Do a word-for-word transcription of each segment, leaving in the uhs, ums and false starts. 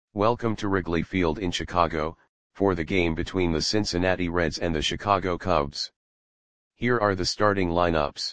Welcome to Wrigley Field in Chicago, for the game between the Cincinnati Reds and the Chicago Cubs. Here are the starting lineups.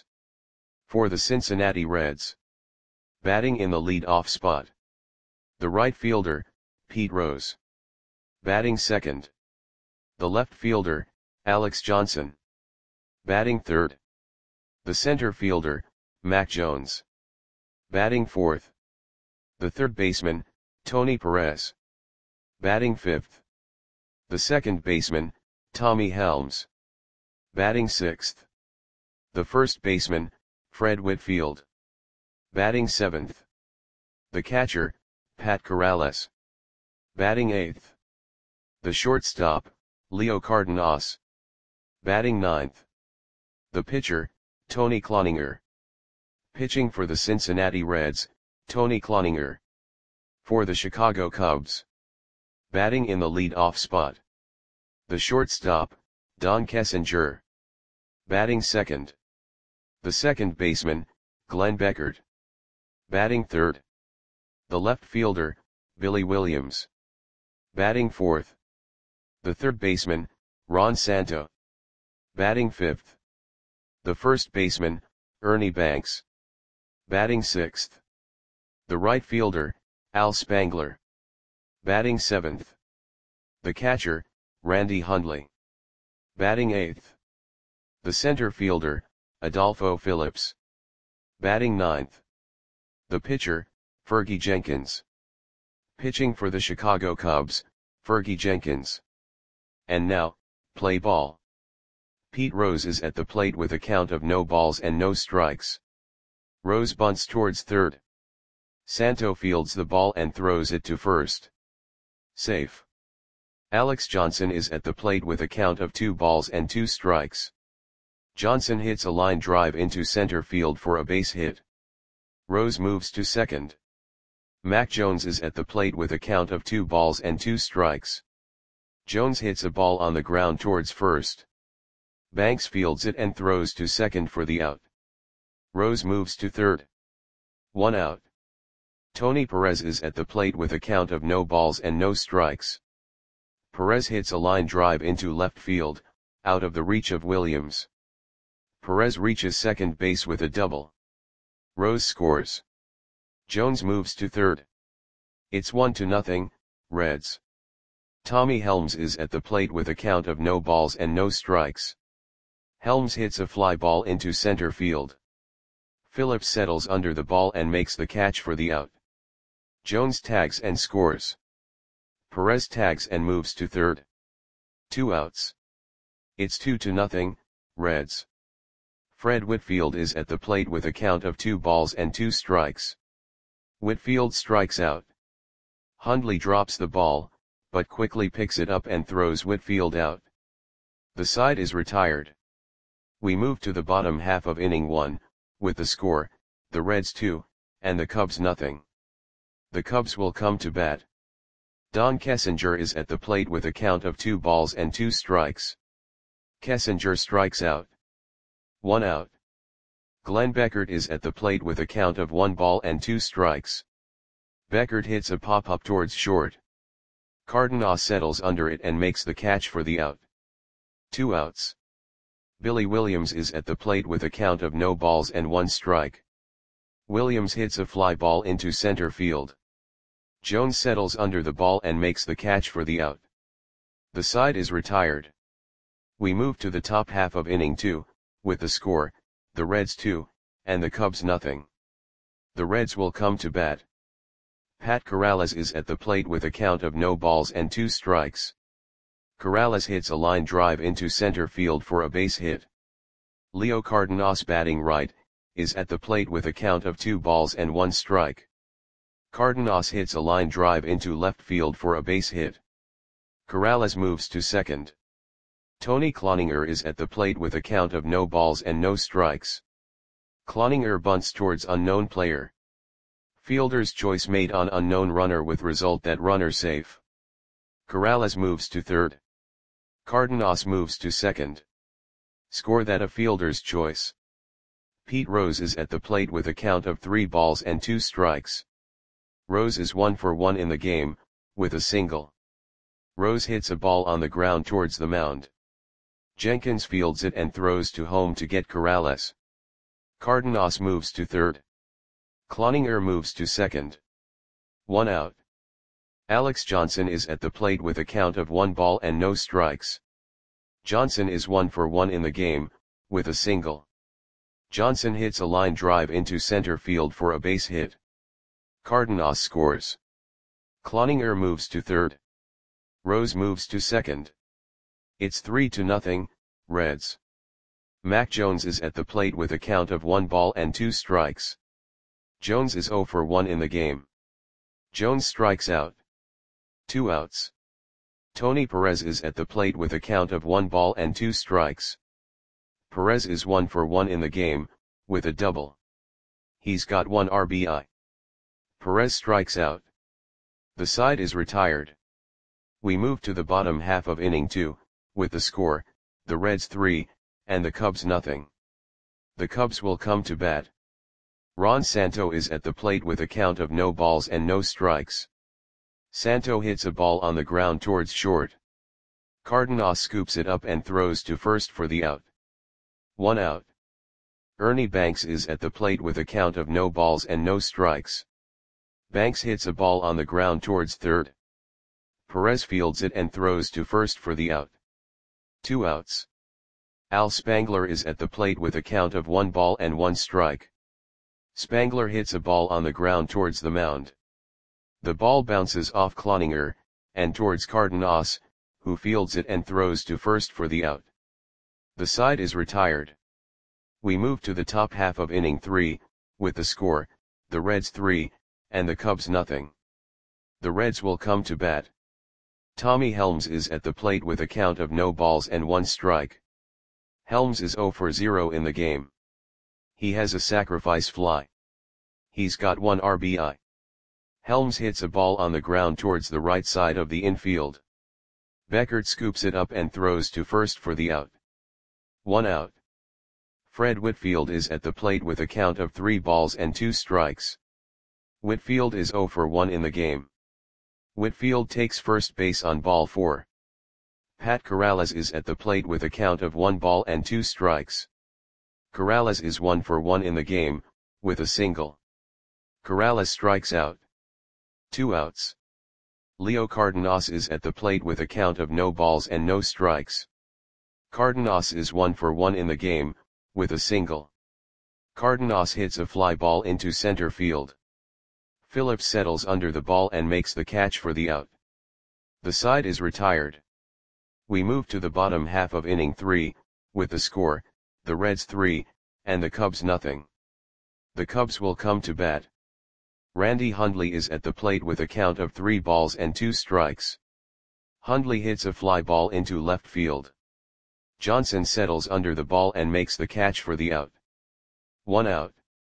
For the Cincinnati Reds. Batting in the lead-off spot. The right fielder, Pete Rose. Batting second. The left fielder, Alex Johnson. Batting third. The center fielder, Mac Jones. Batting fourth. The third baseman, Tony Perez. Batting fifth. The second baseman, Tommy Helms. Batting sixth. The first baseman, Fred Whitfield. Batting seventh. The catcher, Pat Corrales. Batting eighth. The shortstop, Leo Cardenas. Batting ninth. The pitcher, Tony Cloninger. Pitching for the Cincinnati Reds, Tony Cloninger. For the Chicago Cubs. Batting in the lead-off spot. The shortstop, Don Kessinger. Batting second. The second baseman, Glenn Beckert. Batting third. The left fielder, Billy Williams. Batting fourth. The third baseman, Ron Santo. Batting fifth. The first baseman, Ernie Banks. Batting sixth. The right fielder, Al Spangler. Batting seventh. The catcher, Randy Hundley. Batting eighth. The center fielder, Adolfo Phillips. Batting ninth. The pitcher, Fergie Jenkins. Pitching for the Chicago Cubs, Fergie Jenkins. And now, play ball. Pete Rose is at the plate with a count of no balls and no strikes. Rose bunts towards third. Santo fields the ball and throws it to first. Safe. Alex Johnson is at the plate with a count of two balls and two strikes. Johnson hits a line drive into center field for a base hit. Rose moves to second. Mac Jones is at the plate with a count of two balls and two strikes. Jones hits a ball on the ground towards first. Banks fields it and throws to second for the out. Rose moves to third. One out. Tony Perez is at the plate with a count of no balls and no strikes. Perez hits a line drive into left field, out of the reach of Williams. Perez reaches second base with a double. Rose scores. Jones moves to third. It's one to nothing, Reds. Tommy Helms is at the plate with a count of no balls and no strikes. Helms hits a fly ball into center field. Phillips settles under the ball and makes the catch for the out. Jones tags and scores. Perez tags and moves to third. Two outs. It's two to nothing, Reds. Fred Whitfield is at the plate with a count of two balls and two strikes. Whitfield strikes out. Hundley drops the ball, but quickly picks it up and throws Whitfield out. The side is retired. We move to the bottom half of inning one, with the score, the Reds two, and the Cubs nothing. The Cubs will come to bat. Don Kessinger is at the plate with a count of two balls and two strikes. Kessinger strikes out. One out. Glenn Beckert is at the plate with a count of one ball and two strikes. Beckert hits a pop-up towards short. Cardenas settles under it and makes the catch for the out. Two outs. Billy Williams is at the plate with a count of no balls and one strike. Williams hits a fly ball into center field. Jones settles under the ball and makes the catch for the out. The side is retired. We move to the top half of inning two, with the score, the Reds two, and the Cubs nothing. The Reds will come to bat. Pat Corrales is at the plate with a count of no balls and two strikes. Corrales hits a line drive into center field for a base hit. Leo Cardenas, batting right, is at the plate with a count of two balls and one strike. Cardenas hits a line drive into left field for a base hit. Corrales moves to second. Tony Cloninger is at the plate with a count of no balls and no strikes. Cloninger bunts towards unknown player. Fielder's choice made on unknown runner with result that runner safe. Corrales moves to third. Cardenas moves to second. Score that a fielder's choice. Pete Rose is at the plate with a count of three balls and two strikes. Rose is one for one in the game, with a single. Rose hits a ball on the ground towards the mound. Jenkins fields it and throws to home to get Corrales. Cardenas moves to third. Cloninger moves to second. One out. Alex Johnson is at the plate with a count of one ball and no strikes. Johnson is one for one in the game, with a single. Johnson hits a line drive into center field for a base hit. Cardenas scores. Cloninger moves to third. Rose moves to second. It's three to nothing, Reds. Mac Jones is at the plate with a count of one ball and two strikes. Jones is zero for one in the game. Jones strikes out. Two outs. Tony Perez is at the plate with a count of one ball and two strikes. Perez is one for one in the game, with a double. He's got one R B I. Perez strikes out. The side is retired. We move to the bottom half of inning two, with the score, the Reds three, and the Cubs nothing. The Cubs will come to bat. Ron Santo is at the plate with a count of no balls and no strikes. Santo hits a ball on the ground towards short. Cardenas scoops it up and throws to first for the out. One out. Ernie Banks is at the plate with a count of no balls and no strikes. Banks hits a ball on the ground towards third. Perez fields it and throws to first for the out. Two outs. Al Spangler is at the plate with a count of one ball and one strike. Spangler hits a ball on the ground towards the mound. The ball bounces off Cloninger, and towards Cardenas, who fields it and throws to first for the out. The side is retired. We move to the top half of inning three, with the score, the Reds three, and the Cubs nothing. The Reds will come to bat. Tommy Helms is at the plate with a count of no balls and one strike. Helms is zero for zero in the game. He has a sacrifice fly. He's got one R B I. Helms hits a ball on the ground towards the right side of the infield. Beckert scoops it up and throws to first for the out. One out. Fred Whitfield is at the plate with a count of three balls and two strikes. Whitfield is zero for one in the game. Whitfield takes first base on ball four. Pat Corrales is at the plate with a count of one ball and two strikes. Corrales is one for one in the game, with a single. Corrales strikes out. Two outs. Leo Cardenas is at the plate with a count of no balls and no strikes. Cardenas is one for one in the game, with a single. Cardenas hits a fly ball into center field. Phillips settles under the ball and makes the catch for the out. The side is retired. We move to the bottom half of inning three, with the score, the Reds three, and the Cubs nothing. The Cubs will come to bat. Randy Hundley is at the plate with a count of three balls and two strikes. Hundley hits a fly ball into left field. Johnson settles under the ball and makes the catch for the out. One out.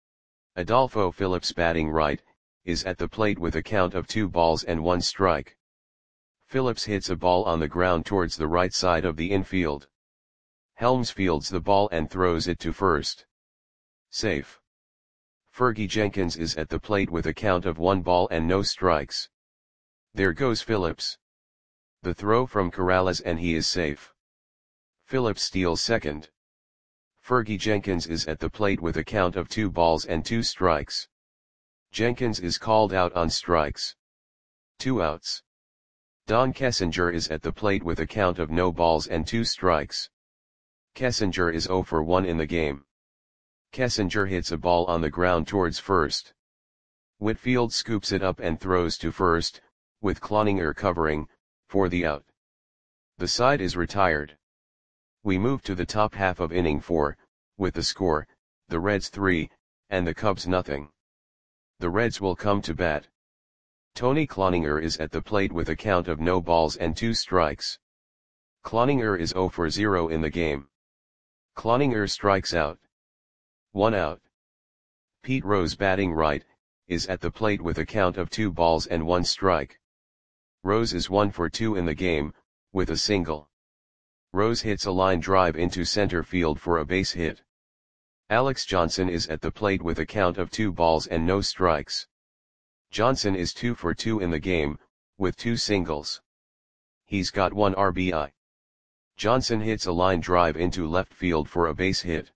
Adolfo Phillips, batting right, is at the plate with a count of two balls and one strike. Phillips hits a ball on the ground towards the right side of the infield. Helms fields the ball and throws it to first. Safe. Fergie Jenkins is at the plate with a count of one ball and no strikes. There goes Phillips. The throw from Corrales and he is safe. Phillips steals second. Fergie Jenkins is at the plate with a count of two balls and two strikes. Jenkins is called out on strikes. Two outs. Don Kessinger is at the plate with a count of no balls and two strikes. Kessinger is zero for one in the game. Kessinger hits a ball on the ground towards first. Whitfield scoops it up and throws to first, with Cloninger covering, for the out. The side is retired. We move to the top half of inning four, with the score, the Reds three, and the Cubs nothing. The Reds will come to bat. Tony Cloninger is at the plate with a count of no balls and two strikes. Cloninger is zero for zero in the game. Cloninger strikes out. One out. Pete Rose, batting right, is at the plate with a count of two balls and one strike. Rose is one for two in the game, with a single. Rose hits a line drive into center field for a base hit. Alex Johnson is at the plate with a count of two balls and no strikes. Johnson is two for two in the game, with two singles. He's got one R B I. Johnson hits a line drive into left field for a base hit.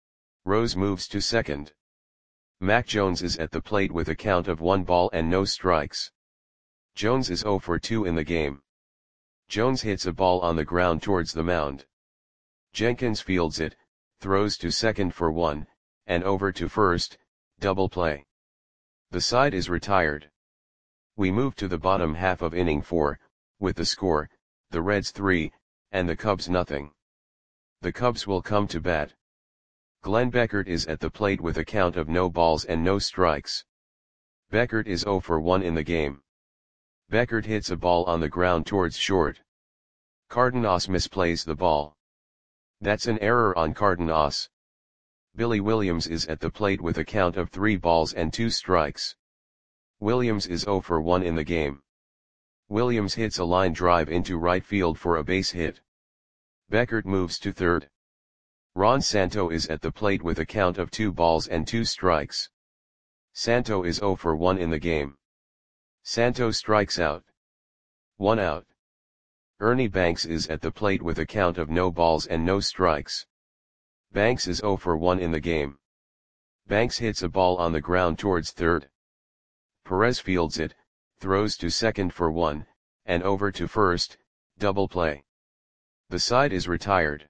Rose moves to second. Mac Jones is at the plate with a count of one ball and no strikes. Jones is oh for two in the game. Jones hits a ball on the ground towards the mound. Jenkins fields it, throws to second for one, and over to first, double play. The side is retired. We move to the bottom half of inning four, with the score, the Reds three, and the Cubs nothing. The Cubs will come to bat. Glenn Beckert is at the plate with a count of no balls and no strikes. Beckert is oh for one in the game. Beckert hits a ball on the ground towards short. Cardenas misplays the ball. That's an error on Cardenas. Billy Williams is at the plate with a count of three balls and two strikes. Williams is oh for one in the game. Williams hits a line drive into right field for a base hit. Beckert moves to third. Ron Santo is at the plate with a count of two balls and two strikes. Santo is oh for one in the game. Santo strikes out. One out. Ernie Banks is at the plate with a count of no balls and no strikes. Banks is oh for one in the game. Banks hits a ball on the ground towards third. Perez fields it, throws to second for one, and over to first, double play. The side is retired.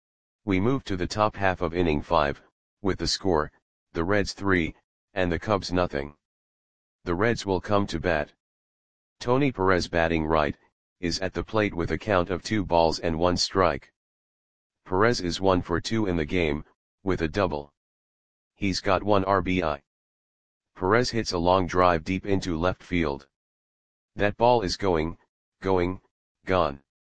We move to the top half of inning five, with the score, the Reds three, and the Cubs nothing. The Reds will come to bat. Tony Perez batting right, is at the plate with a count of two balls and one strike. Perez is one for two in the game, with a double. He's got one R B I. Perez hits a long drive deep into left field. That ball is going, going, gone.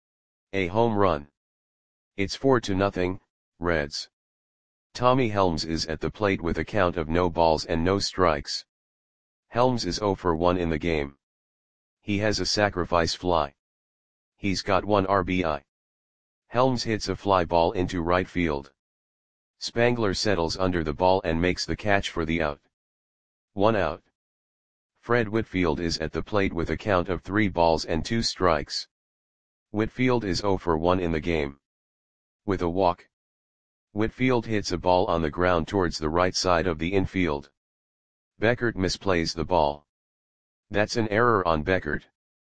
A home run. It's four to nothing, Reds. Tommy Helms is at the plate with a count of no balls and no strikes. Helms is oh for one in the game. He has a sacrifice fly. He's got one R B I. Helms hits a fly ball into right field. Spangler settles under the ball and makes the catch for the out. One out. Fred Whitfield is at the plate with a count of three balls and two strikes. Whitfield is oh for one in the game. With a walk. Whitfield hits a ball on the ground towards the right side of the infield. Beckert misplays the ball. That's an error on Beckert.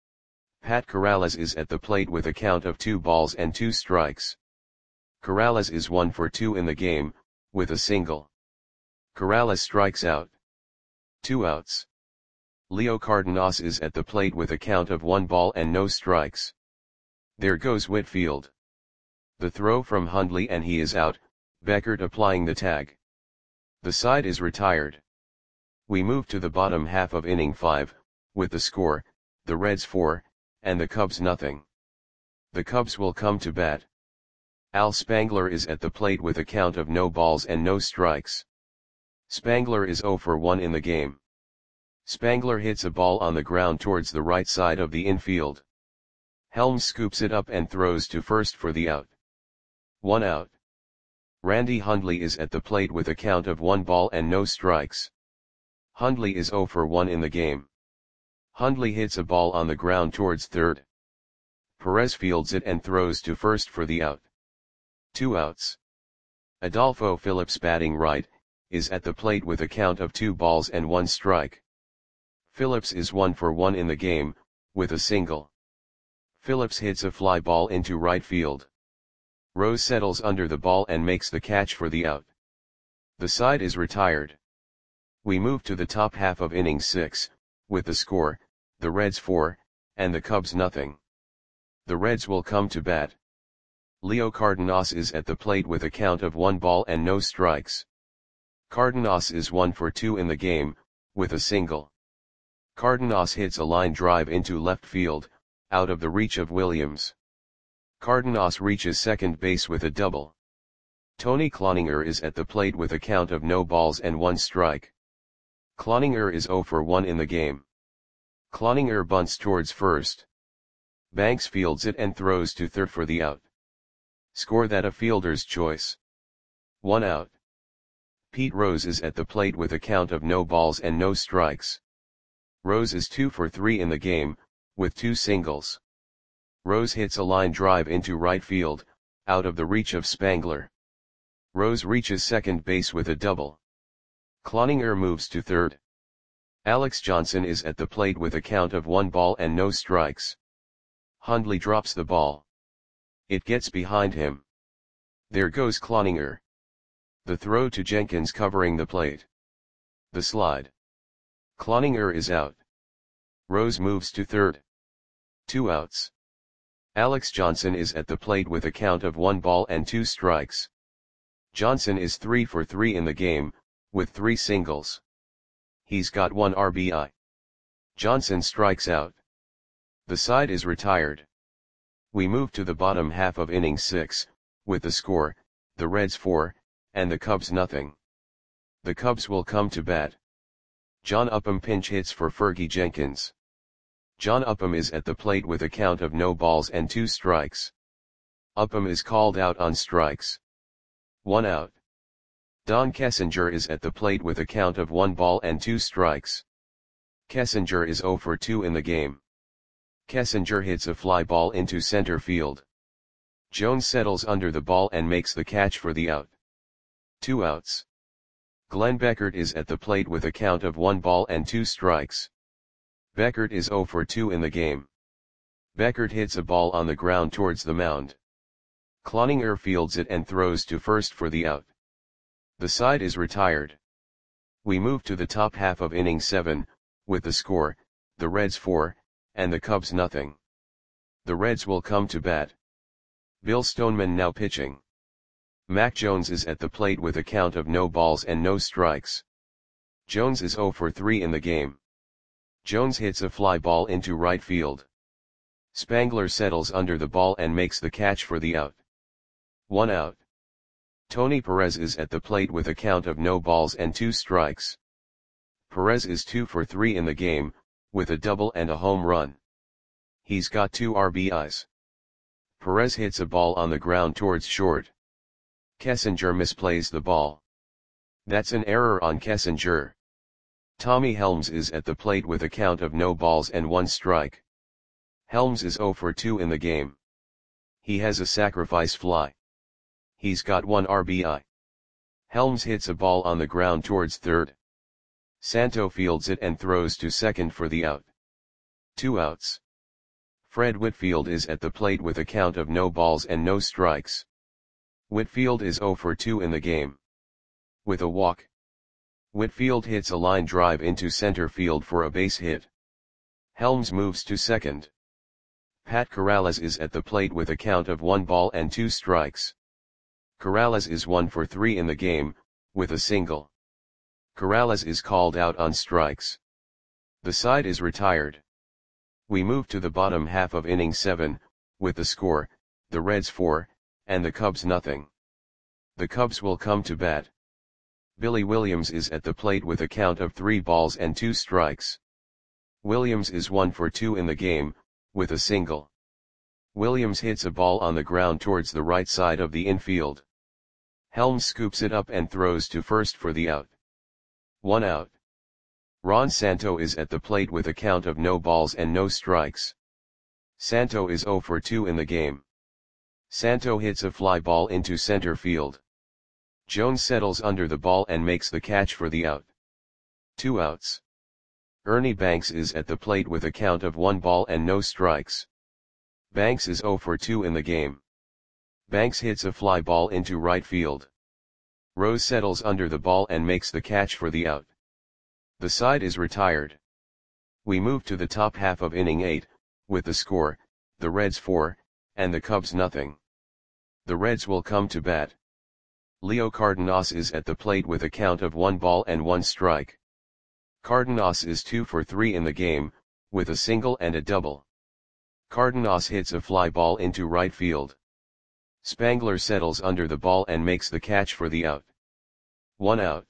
Pat Corrales is at the plate with a count of two balls and two strikes. Corrales is one for two in the game, with a single. Corrales strikes out. Two outs. Leo Cardenas is at the plate with a count of one ball and no strikes. There goes Whitfield. The throw from Hundley and he is out, Beckert applying the tag. The side is retired. We move to the bottom half of inning five, with the score, the Reds four, and the Cubs nothing. The Cubs will come to bat. Al Spangler is at the plate with a count of no balls and no strikes. Spangler is oh for one in the game. Spangler hits a ball on the ground towards the right side of the infield. Helms scoops it up and throws to first for the out. One out. Randy Hundley is at the plate with a count of one ball and no strikes. Hundley is oh for one in the game. Hundley hits a ball on the ground towards third. Perez fields it and throws to first for the out. Two outs. Adolfo Phillips batting right, is at the plate with a count of two balls and one strike. Phillips is one for one in the game, with a single. Phillips hits a fly ball into right field. Rose settles under the ball and makes the catch for the out. The side is retired. We move to the top half of inning six, with the score, the Reds four, and the Cubs nothing. The Reds will come to bat. Leo Cardenas is at the plate with a count of one ball and no strikes. Cardenas is one for two in the game, with a single. Cardenas hits a line drive into left field, out of the reach of Williams. Cardenas reaches second base with a double. Tony Cloninger is at the plate with a count of no balls and one strike. Cloninger is oh for one in the game. Cloninger bunts towards first. Banks fields it and throws to third for the out. Score that a fielder's choice. One out. Pete Rose is at the plate with a count of no balls and no strikes. Rose is two for three in the game, with two singles. Rose hits a line drive into right field, out of the reach of Spangler. Rose reaches second base with a double. Cloninger moves to third. Alex Johnson is at the plate with a count of one ball and no strikes. Hundley drops the ball. It gets behind him. There goes Cloninger. The throw to Jenkins covering the plate. The slide. Cloninger is out. Rose moves to third. Two outs. Alex Johnson is at the plate with a count of one ball and two strikes. Johnson is three for three in the game, with three singles. He's got one R B I. Johnson strikes out. The side is retired. We move to the bottom half of inning six, with the score, the Reds four, and the Cubs nothing. The Cubs will come to bat. John Upham pinch hits for Fergie Jenkins. John Upham is at the plate with a count of no balls and two strikes. Upham is called out on strikes. One out. Don Kessinger is at the plate with a count of one ball and two strikes. Kessinger is zero for two in the game. Kessinger hits a fly ball into center field. Jones settles under the ball and makes the catch for the out. Two outs. Glenn Beckert is at the plate with a count of one ball and two strikes. Beckert is zero for two in the game. Beckert hits a ball on the ground towards the mound. Cloninger fields it and throws to first for the out. The side is retired. We move to the top half of inning seven, with the score, the Reds four, and the Cubs nothing. The Reds will come to bat. Bill Stoneman now pitching. Mac Jones is at the plate with a count of no balls and no strikes. Jones is zero for three in the game. Jones hits a fly ball into right field. Spangler settles under the ball and makes the catch for the out. One out. Tony Perez is at the plate with a count of no balls and two strikes. Perez is two for three in the game, with a double and a home run. He's got two R B Is. Perez hits a ball on the ground towards short. Kessinger misplays the ball. That's an error on Kessinger. Tommy Helms is at the plate with a count of no balls and one strike. Helms is zero for two in the game. He has a sacrifice fly. He's got one R B I. Helms hits a ball on the ground towards third. Santo fields it and throws to second for the out. Two outs. Fred Whitfield is at the plate with a count of no balls and no strikes. Whitfield is zero for two in the game. With a walk. Whitfield hits a line drive into center field for a base hit. Helms moves to second. Pat Corrales is at the plate with a count of one ball and two strikes. Corrales is one for three in the game, with a single. Corrales is called out on strikes. The side is retired. We move to the bottom half of inning seven, with the score, the Reds four, and the Cubs nothing. The Cubs will come to bat. Billy Williams is at the plate with a count of three balls and two strikes. Williams is one for two in the game, with a single. Williams hits a ball on the ground towards the right side of the infield. Helms scoops it up and throws to first for the out. One out. Ron Santo is at the plate with a count of no balls and no strikes. Santo is zero for two in the game. Santo hits a fly ball into center field. Jones settles under the ball and makes the catch for the out. Two outs. Ernie Banks is at the plate with a count of one ball and no strikes. Banks is zero for two in the game. Banks hits a fly ball into right field. Rose settles under the ball and makes the catch for the out. The side is retired. We move to the top half of inning eight, with the score, the Reds four, and the Cubs nothing. The Reds will come to bat. Leo Cardenas is at the plate with a count of one ball and one strike. Cardenas is two for three in the game, with a single and a double. Cardenas hits a fly ball into right field. Spangler settles under the ball and makes the catch for the out. One out.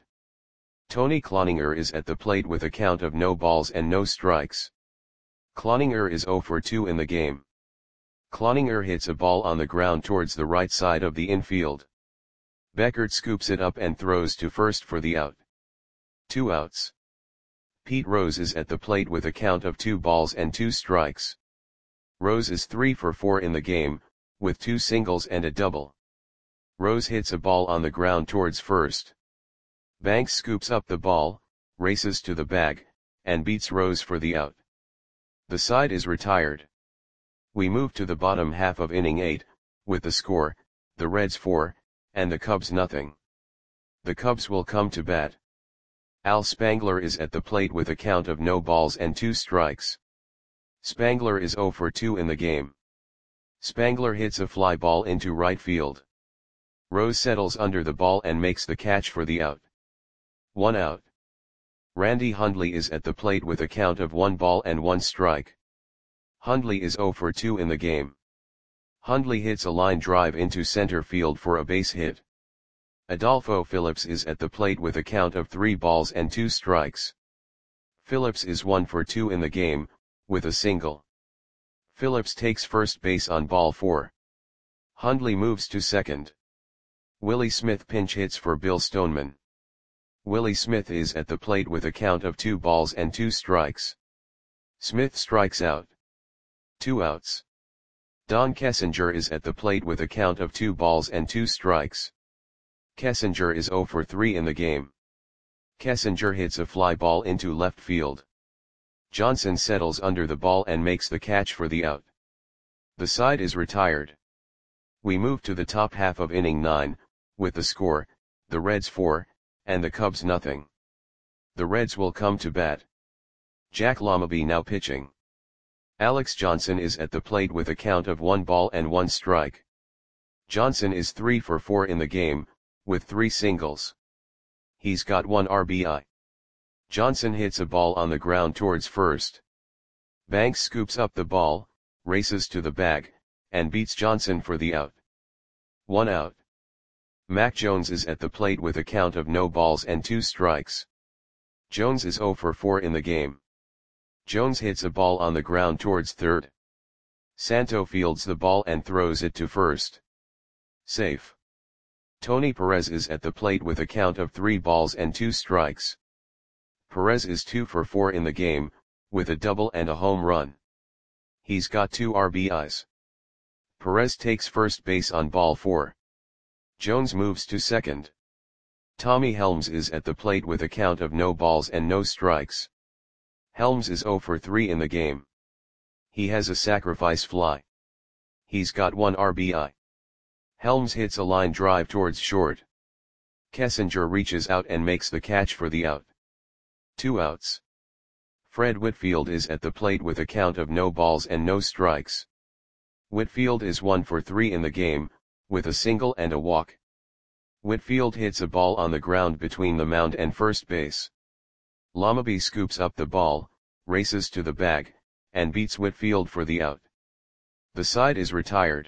Tony Cloninger is at the plate with a count of no balls and no strikes. Cloninger is zero for two in the game. Cloninger hits a ball on the ground towards the right side of the infield. Beckert scoops it up and throws to first for the out. Two outs. Pete Rose is at the plate with a count of two balls and two strikes. Rose is three for four in the game, with two singles and a double. Rose hits a ball on the ground towards first. Banks scoops up the ball, races to the bag, and beats Rose for the out. The side is retired. We move to the bottom half of inning eight, with the score, the Reds four, and the Cubs nothing. The Cubs will come to bat. Al Spangler is at the plate with a count of no balls and two strikes. Spangler is zero for two in the game. Spangler hits a fly ball into right field. Rose settles under the ball and makes the catch for the out. One out. Randy Hundley is at the plate with a count of one ball and one strike. Hundley is zero for two in the game. Hundley hits a line drive into center field for a base hit. Adolfo Phillips is at the plate with a count of three balls and two strikes. Phillips is one for two in the game, with a single. Phillips takes first base on ball four. Hundley moves to second. Willie Smith pinch hits for Bill Stoneman. Willie Smith is at the plate with a count of two balls and two strikes. Smith strikes out. Two outs. Don Kessinger is at the plate with a count of two balls and two strikes. Kessinger is zero for three in the game. Kessinger hits a fly ball into left field. Johnson settles under the ball and makes the catch for the out. The side is retired. We move to the top half of inning nine, with the score, the Reds four, and the Cubs nothing. The Reds will come to bat. Jack Lommaby now pitching. Alex Johnson is at the plate with a count of one ball and one strike. Johnson is three for four in the game, with three singles. He's got one R B I. Johnson hits a ball on the ground towards first. Banks scoops up the ball, races to the bag, and beats Johnson for the out. One out. Mac Jones is at the plate with a count of no balls and two strikes. Jones is zero for four in the game. Jones hits a ball on the ground towards third. Santo fields the ball and throws it to first. Safe. Tony Perez is at the plate with a count of three balls and two strikes. Perez is two for four in the game, with a double and a home run. He's got two R B Is. Perez takes first base on ball four. Jones moves to second. Tommy Helms is at the plate with a count of no balls and no strikes. Helms is zero for three in the game. He has a sacrifice fly. He's got one R B I. Helms hits a line drive towards short. Kessinger reaches out and makes the catch for the out. Two outs. Fred Whitfield is at the plate with a count of no balls and no strikes. Whitfield is one for three in the game, with a single and a walk. Whitfield hits a ball on the ground between the mound and first base. Lommaby scoops up the ball, races to the bag, and beats Whitfield for the out. The side is retired.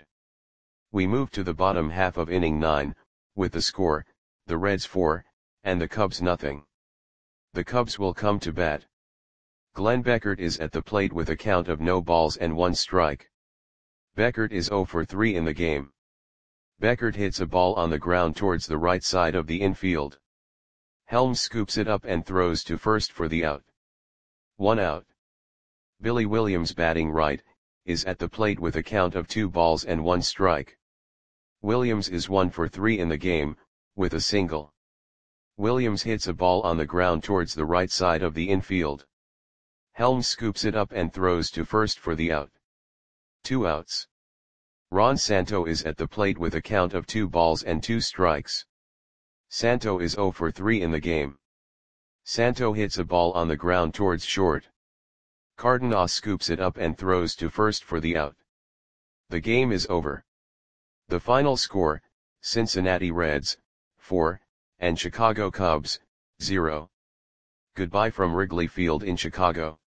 We move to the bottom half of inning nine, with the score, the Reds four, and the Cubs nothing. The Cubs will come to bat. Glenn Beckert is at the plate with a count of no balls and one strike. Beckert is zero for three in the game. Beckert hits a ball on the ground towards the right side of the infield. Helms scoops it up and throws to first for the out. One out. Billy Williams, batting right, is at the plate with a count of two balls and one strike. Williams is one for three in the game, with a single. Williams hits a ball on the ground towards the right side of the infield. Helms scoops it up and throws to first for the out. Two outs. Ron Santo is at the plate with a count of two balls and two strikes. Santo is zero for three in the game. Santo hits a ball on the ground towards short. Cardenas scoops it up and throws to first for the out. The game is over. The final score, Cincinnati Reds, four, and Chicago Cubs, zero. Goodbye from Wrigley Field in Chicago.